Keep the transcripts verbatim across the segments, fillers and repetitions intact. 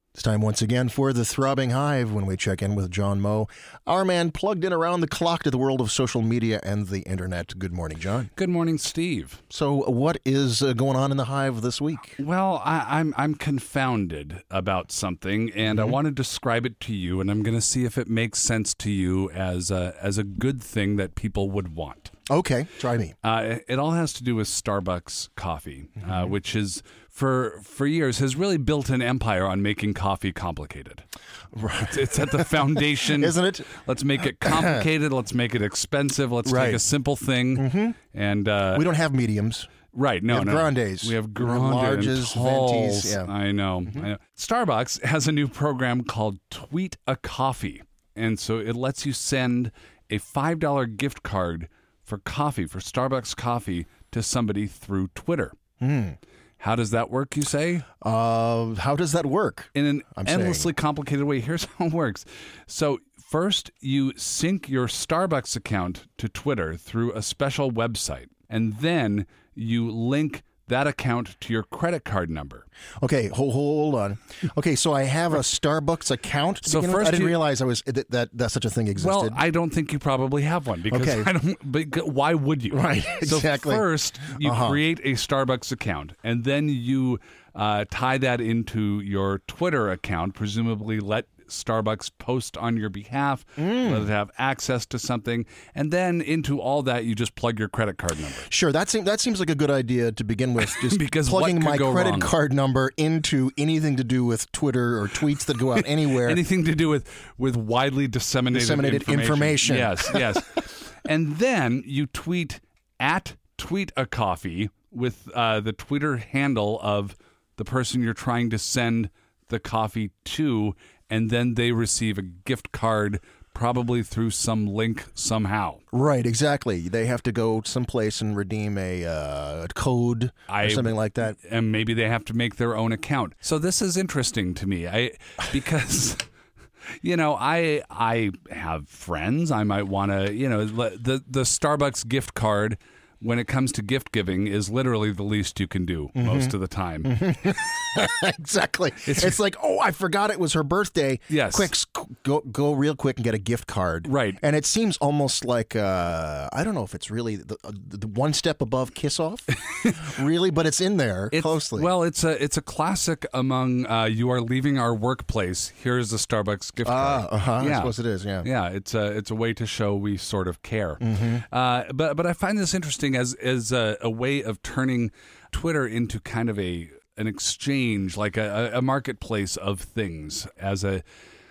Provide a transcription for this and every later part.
It's time once again for the Throbbing Hive when we check in with John Moe, our man plugged in around the clock to the world of social media and the internet. Good morning, John. Good morning, Steve. So what is uh, going on in the Hive this week? Well, I, I'm I'm confounded about something, and mm-hmm. I want to describe it to you, and I'm going to see if it makes sense to you as a, as a good thing that people would want. Okay, try me. Uh, it all has to do with Starbucks coffee, mm-hmm. uh, which is for for years has really built an empire on making coffee complicated. Right. It's, it's at the foundation, isn't it? Let's make it complicated. Let's make it expensive. Let's right. take a simple thing, mm-hmm. and uh, we don't have mediums. Right, no, we have no. grandes. We have grandes, larges, ventis. Yeah. I know. Mm-hmm. I know. Starbucks has a new program called Tweet a Coffee, and so it lets you send a five dollar gift card for coffee, for Starbucks coffee, to somebody through Twitter. Mm. How does that work, you say? Uh, how does that work? In an I'm endlessly saying. complicated way. Here's how it works. So first, you sync your Starbucks account to Twitter through a special website, and then you link that account to your credit card number. Okay, hold, hold on. Okay, so I have a Starbucks account. To so begin first with? I didn't you, realize I was that, that that such a thing existed. Well, I don't think you probably have one because okay. I don't. But why would you? Right, exactly. So first, you uh-huh. create a Starbucks account, and then you uh, tie that into your Twitter account. Presumably, let Starbucks post on your behalf, mm. let it have access to something, and then into all that you just plug your credit card number. Sure, that seems that seems like a good idea to begin with. Just because plugging my credit wrong? card number into anything to do with Twitter or tweets that go out anywhere. Anything to do with with widely disseminated, disseminated information. information. Yes, yes. And then you tweet at Tweet a Coffee with uh, the Twitter handle of the person you're trying to send the coffee to, and then they receive a gift card probably through some link somehow. Right, exactly. They have to go someplace and redeem a uh, code I, or something like that. And maybe they have to make their own account. So this is interesting to me. I because you know, I I have friends. I might want to, you know, the the Starbucks gift card, when it comes to gift giving, is literally the least you can do mm-hmm. most of the time. Mm-hmm. Exactly. It's, it's like, oh, I forgot it was her birthday. Yes. Quick, go go real quick and get a gift card. Right. And it seems almost like, uh, I don't know if it's really the, uh, the one step above Kiss Off, really, but it's in there it's, closely. Well, it's a it's a classic among, uh, you are leaving our workplace, here's the Starbucks gift card. Ah, uh-huh. Yeah. I suppose it is, yeah. Yeah, it's a, it's a way to show we sort of care. Mm-hmm. Uh, but, but I find this interesting as, as a, a way of turning Twitter into kind of a an exchange, like a, a marketplace of things, as a,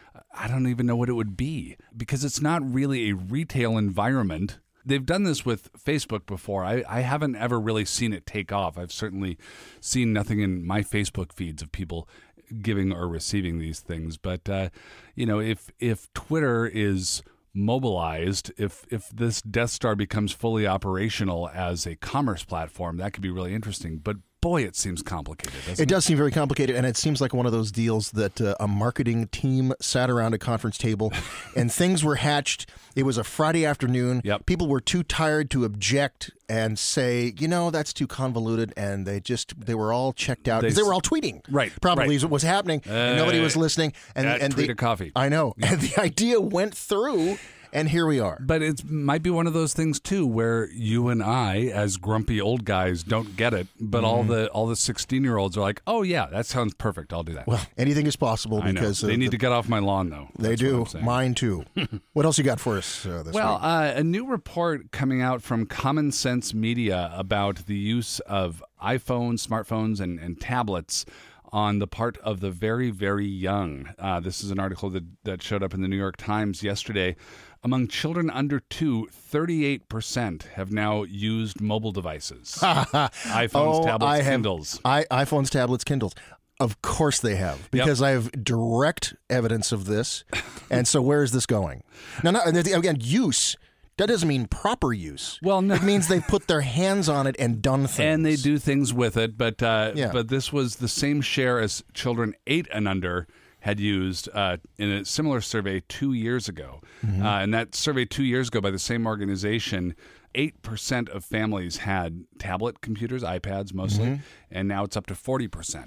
I don't even know what it would be, because it's not really a retail environment. They've done this with Facebook before. I, I haven't ever really seen it take off. I've certainly seen nothing in my Facebook feeds of people giving or receiving these things. But, uh, you know, if if Twitter is mobilized, if if this Death Star becomes fully operational as a commerce platform, that could be really interesting. But boy, it seems complicated, doesn't it? It does seem very complicated, and it seems like one of those deals that uh, a marketing team sat around a conference table and things were hatched. It was a Friday afternoon. Yep. People were too tired to object and say, you know, that's too convoluted, and they just, they were all checked out because they, they were all tweeting. Right. Probably right. is what was happening, uh, and nobody was listening. And, at and Tweet the, a Coffee. I know. Yeah. And the idea went through. And here we are. But it might be one of those things too, where you and I, as grumpy old guys, don't get it. But mm. all the all the sixteen-year-olds are like, "Oh yeah, that sounds perfect. I'll do that." Well, anything is possible I because know. they uh, need the, to get off my lawn, though. They That's do. what I'm saying. Mine too. What else you got for us uh, this well, week? Well, uh, a new report coming out from Common Sense Media about the use of iPhones, smartphones, and, and tablets on the part of the very, very young. Uh, this is an article that, that showed up in the New York Times yesterday. Among children under two, thirty-eight percent have now used mobile devices. iPhones, oh, tablets, I have, Kindles. I, iPhones, tablets, Kindles. Of course they have, because yep. I have direct evidence of this. And so where is this going? Now, not, again, use... That doesn't mean proper use. Well, no. It means they've put their hands on it and done things. And they do things with it, but uh, yeah. but this was the same share as children eight and under had used uh, in a similar survey two years ago. Mm-hmm. Uh, and that survey two years ago by the same organization, eight percent of families had tablet computers, iPads mostly, mm-hmm. and now it's up to forty percent.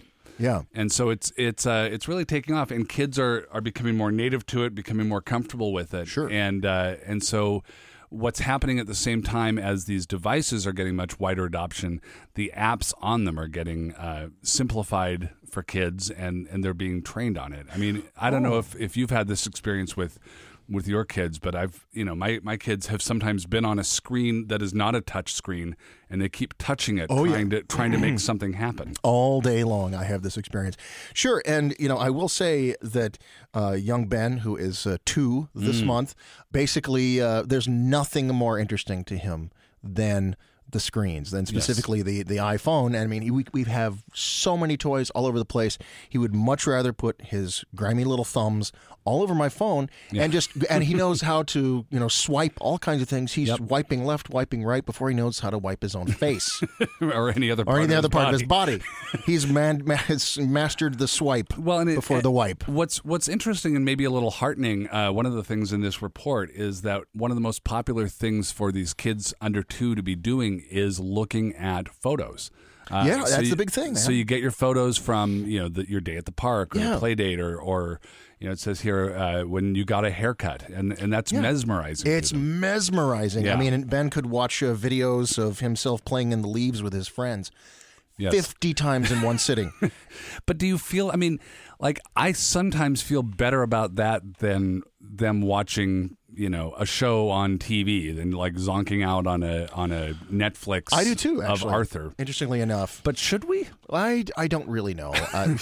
Yeah. And so it's it's uh, it's really taking off, and kids are, are becoming more native to it, becoming more comfortable with it. Sure. And uh, and so what's happening at the same time as these devices are getting much wider adoption, the apps on them are getting uh, simplified for kids, and, and they're being trained on it. I mean, I don't oh. know if, if you've had this experience with with your kids, but I've, you know, my, my kids have sometimes been on a screen that is not a touch screen, and they keep touching it, oh, trying yeah. to trying to make something happen. All day long, I have this experience. Sure, and, you know, I will say that uh, young Ben, who is uh, two this mm. month, basically uh, there's nothing more interesting to him than the screens, then specifically yes. the, the iPhone. I mean, we, we have so many toys all over the place. He would much rather put his grimy little thumbs all over my phone yeah. and just and he knows how to, you know, swipe all kinds of things. He's yep. wiping left, wiping right before he knows how to wipe his own face or any other part or any of other his part body. of his body. He's man, has mastered the swipe well, and it, before and the wipe. What's what's interesting and maybe a little heartening, uh, one of the things in this report is that one of the most popular things for these kids under two to be doing is looking at photos. Uh, yeah, so that's you, the big thing, man. So you get your photos from, you know, the, your day at the park or yeah. your play date or, or, you know, it says here uh, when you got a haircut, and and that's yeah. mesmerizing. It's mesmerizing. Yeah. I mean, Ben could watch uh, videos of himself playing in the leaves with his friends yes. fifty times in one sitting. But do you feel, I mean, like I sometimes feel better about that than them watching, you know, a show on T V than like zonking out on a on a Netflix. I do too, actually. Of Arthur. Interestingly enough, but should we? I, I don't really know. I,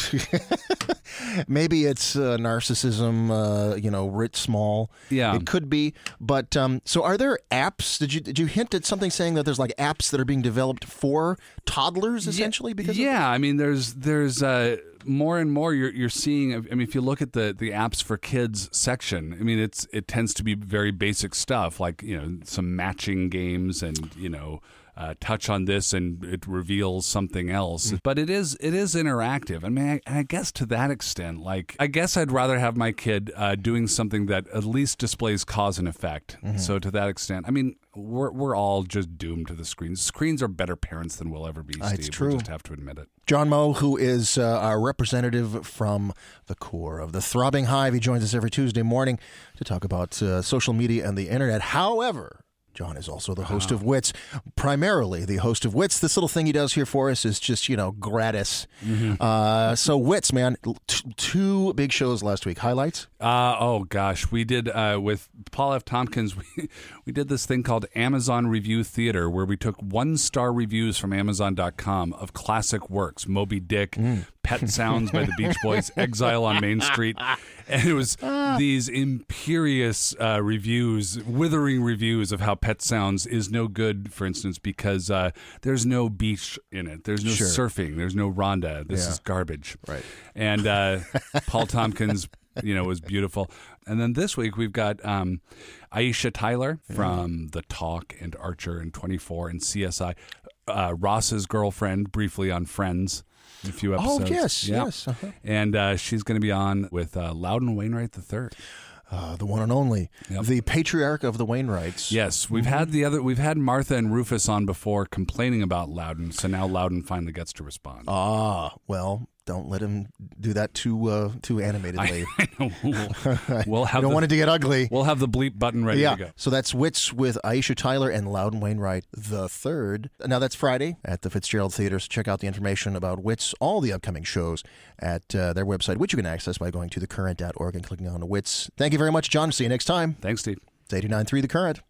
maybe it's uh, narcissism, uh, you know, writ small. Yeah, it could be. But um, so, are there apps? Did you did you hint at something saying that there's like apps that are being developed for toddlers, essentially? Yeah, because yeah. of I mean, there's there's. Uh, more and more you're you're seeing. I mean, if you look at the, the apps for kids section, I mean, it's it tends to be very basic stuff like, you know, some matching games and, you know, uh, touch on this and it reveals something else. Mm. But it is it is interactive. I mean, I, I guess to that extent, like I guess I'd rather have my kid uh, doing something that at least displays cause and effect. Mm-hmm. So to that extent, I mean, we're we're all just doomed to the screens. Screens are better parents than we'll ever be, Steve. It's true. We just have to admit it. John Moe, who is uh, our representative from the core of the Throbbing Hive, he joins us every Tuesday morning to talk about uh, social media and the internet. However, John is also the host wow. of Wits, primarily the host of Wits. This little thing he does here for us is just, you know, gratis. Mm-hmm. Uh, so Wits, man, t- two big shows last week. Highlights? Uh, oh, gosh. We did, uh, with Paul F. Tompkins, we, we did this thing called Amazon Review Theater, where we took one-star reviews from Amazon dot com of classic works, Moby Dick, mm. Pet Sounds by the Beach Boys, Exile on Main Street. And it was ah. these imperious uh, reviews, withering reviews of how Pet Sounds is no good, for instance, because uh, there's no beach in it. There's no sure. surfing. There's no Rhonda. This yeah. is garbage. Right. And uh, Paul Tompkins, you know, was beautiful. And then this week we've got um, Aisha Tyler from The Talk and Archer and twenty-four and C S I. Uh, Ross's girlfriend, briefly on Friends. A few episodes. Oh, yes, yeah. yes. Uh-huh. And uh, she's going to be on with uh, Loudon Wainwright the third. Uh, the one and only, yep. the patriarch of the Wainwrights. Yes, we've mm-hmm. had the other. We've had Martha and Rufus on before complaining about Loudon, so now Loudon finally gets to respond. Ah, well, don't let him do that too uh, too animatedly. I, I know. We'll, we'll have. I don't the, want it to get ugly. We'll have the bleep button ready yeah. to go. So that's Wits with Aisha Tyler and Loudon Wainwright the third. Now that's Friday at the Fitzgerald Theater. So check out the information about Wits, all the upcoming shows at uh, their website, which you can access by going to the current dot org and clicking on Wits. Thank you very much, John. See you next time. Thanks, Steve. It's eighty-nine point three The Current.